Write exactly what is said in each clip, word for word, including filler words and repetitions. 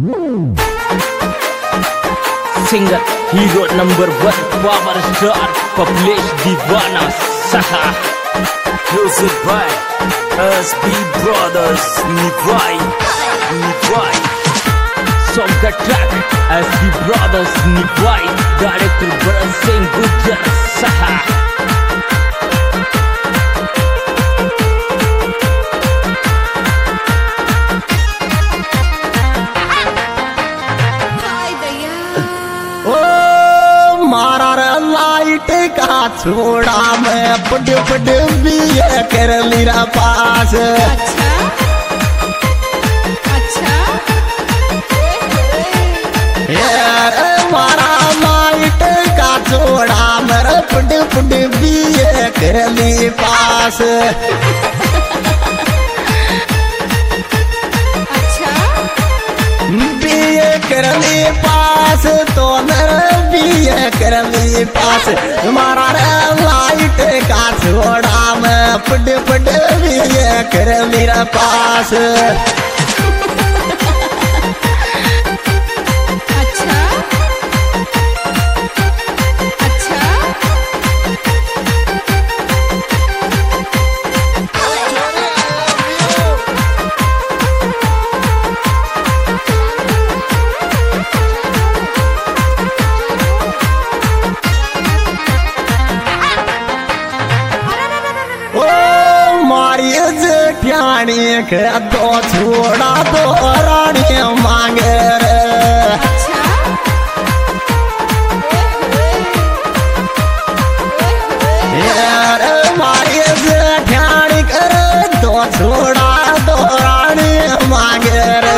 Singer, hero number one, power star, Publish Divana Saha. Music by S B Brothers, Nivai, Nivai. Song the track, S B Brothers, Nivai. Director Bharat Singh Gujjar Saha. का छोड़ा मैं per per भी कर मेरा पास। अच्छा अच्छा यार मारा लाइट का छोड़ा मेरा पड पड भी कर मेरे पास। अच्छा बीए कर मेरे पास तो मेरा बीए कर मेरे पास। मारा लाइट का छोड़ा मैं पड पड भी कर मेरा पास। अच्छा अच्छा ठाणी के दो छोड़ा दो रानी मांगे रे। अच्छा यार मारी ठाणी कर दो छोड़ा दो रानी मांगे रे।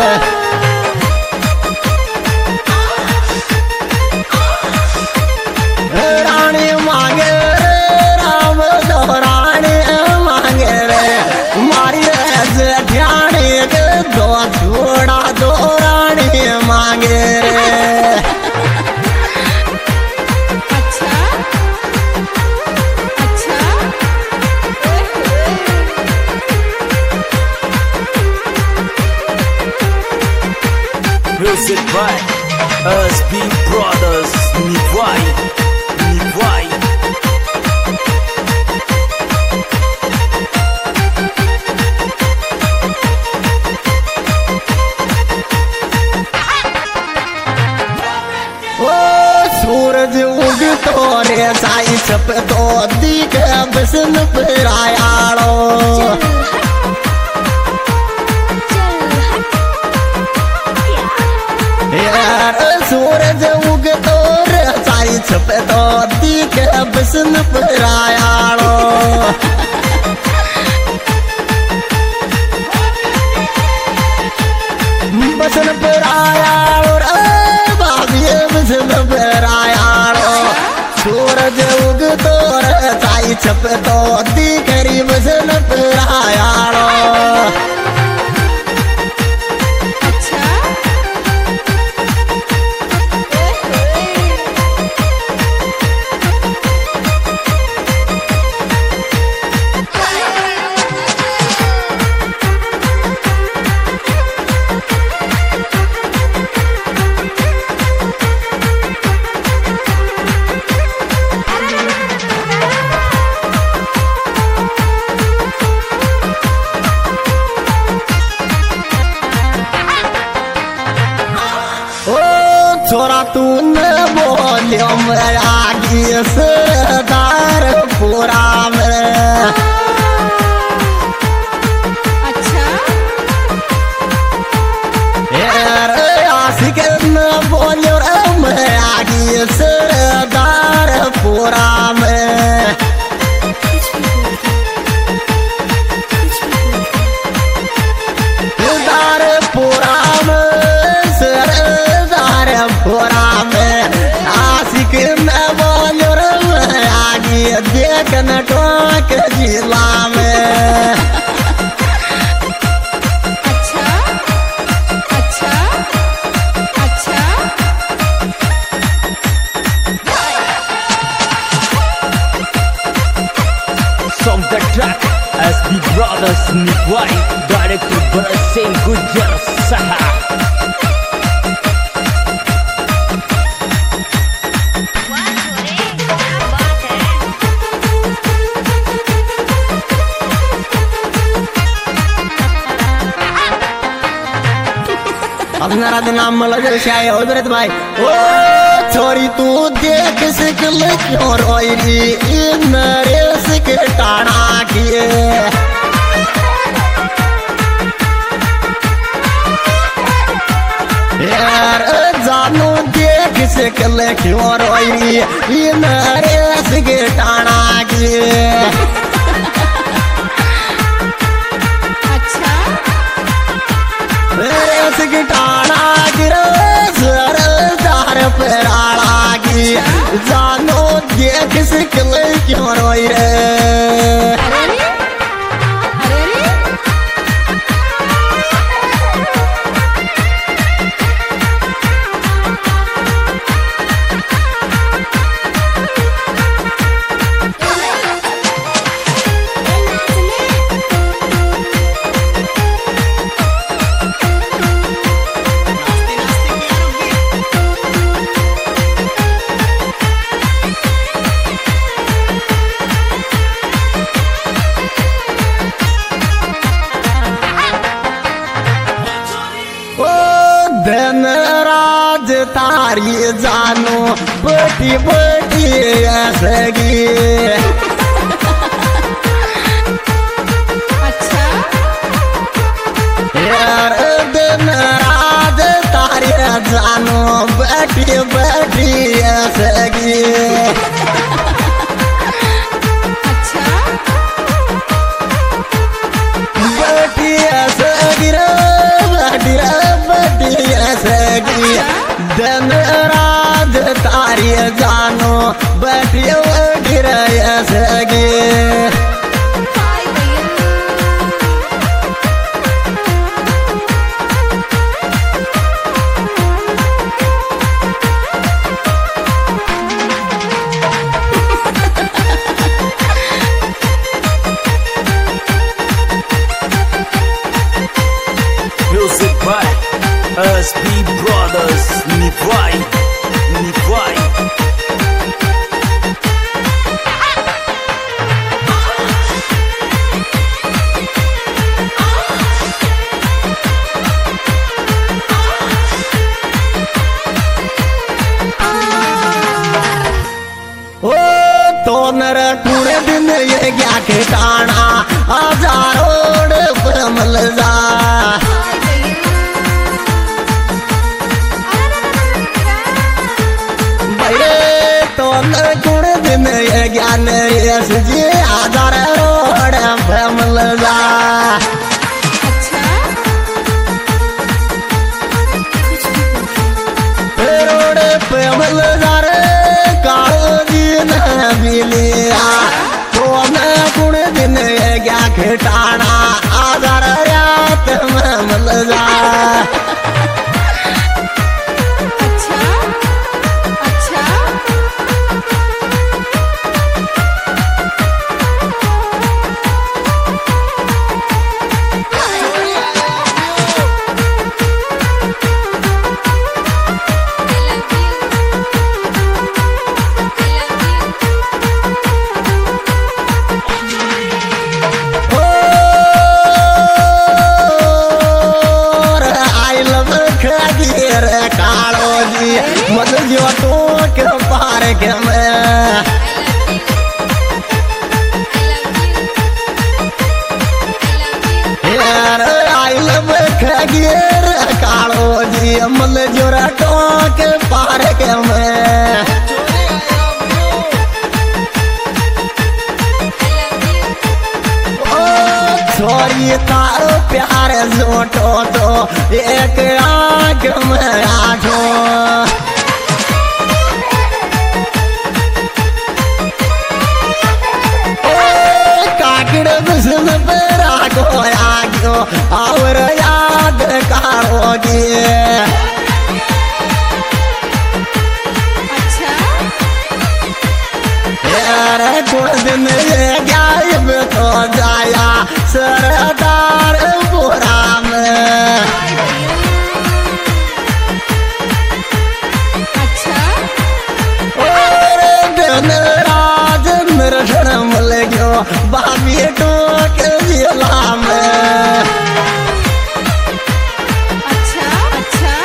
रानी मांगे रे राम दो रानी मांगे रे। मारी ठाणी के दो छोड़ा दो रानी मांगे रे। अच्छा अच्छा Music by S B Brothers, Nivai, Nivai. सूरज उग तो रे साई छप तो दिख बसन परायालो। यार सूरज उग तो रे साई छप तो दिख बसन परायालो। बसन परायालो रे बाबी बसन परायालो। सूरज उग तो रे साई छप तो दिखरी बसन परायालो। अच्छा छोरा तू न बोलियो मेरा सरदार पूरा में। अच्छा यार आशिक न बोलियो मेरा सरदार पूरा में। सरदार पूरा में सरदार पूरा में। आशिक न बोलियो आगे देख न टोक जिला में। अच्छा अच्छा अच्छा Song the track, S B Brothers, Nivai. Director Bharat Singh Gujjar Saha. अब नारा दिन नाम लगे शाय हो बरत भाई ओ छोरी तू देख सकल क्यों रोई री मेरे सिक टाणा किए यार जानो देख सकल क्यों रोई री मेरे सिक टाणा किए अच्छा मेरे सिक टाणा गिरो सरदार पेराड़ा की जानो देख सकल क्यों रोई रे अरे रे अरे रे धन राज तारी जानो बटी बटी सगी अच्छा यार धन राज तारी जानो बटी बटी सगी अच्छा बटी सगी रे बटी बटी सगी धन राज तारी जानो बटी बटी सगी हाय भैया Music by S B Brothers. Nivai, Nivai. ओ तो नर कुड़े दिन ये क्या के टाणा हजारोड़ प्रमल जा हाय भैया भैरे तो नर कुड़े दिन ये ज्ञान यस जी हजारोड़ प्रमल जा अच्छा रोड प्रमल जा रे कालो जी न मिलिया तो न कुड़े दिन ये क्या के टाणा हजार रात में मल जा अच्छा अच्छा आई लव खगीर कालो जी मत जो तो के पार के मैं यार आई लव खगीर कालो जी मत जो तो के पार के मैं ओ छोरी तारो प्यार जोटो तो एक आग में आठो काकड़ बिस्म पे राखो आगो और याद करोगी अच्छा यार कुछ दिन ये गायब तो जाया सरदार बुरा में अच्छा और दिन राज नरसण मिल गयो बाबी टोक जिला में अच्छा अच्छा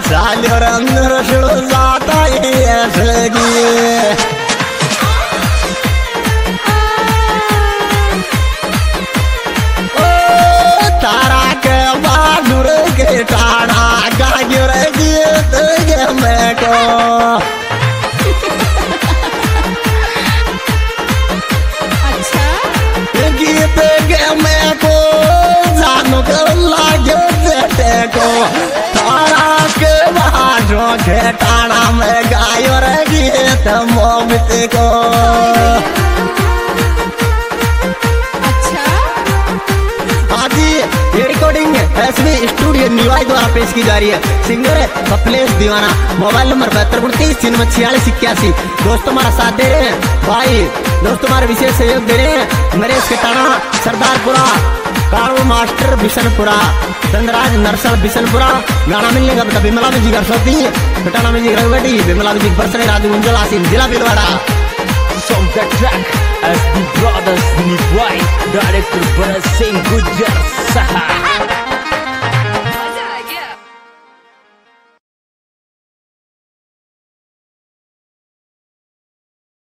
चाल्योर अंदर शिळो जाता येसगी तारा के बहादुर के टाड़ा गागिर गीत गे मैं को अच्छा गीत गे मैं को जानो के लाग्यो जेटे को तारा के बहादुर के टाड़ा में गायो रे गीत मोमित को ये रिकॉर्डिंग एसबी स्टूडियो निवाई द्वारा पेश की जा रही है। सिंगर है कपिलेश दीवाना। मोबाइल नंबर बहत्तर उनतीस छियानवे छियालीस इक्यासी। दोस्तों हमारा साथ दे रहे हैं भाई, दोस्तों हमारे विशेष सहयोग दे रहे हैं नरेश केटाना सरदारपुरा, कारू मास्टर बिशनपुरा, चंद्रराज नरसल बिशनपुरा। गाना मिलने का बता बिमला म्यूजिक सरस्वती, केटाना म्यूजिक रघुवेटी, बिमला म्यूजिक बरसने राजू उंजल आसिम जिला Bhilwara. From the track S B Brothers Nivai, directed by Singh Gujar Saha.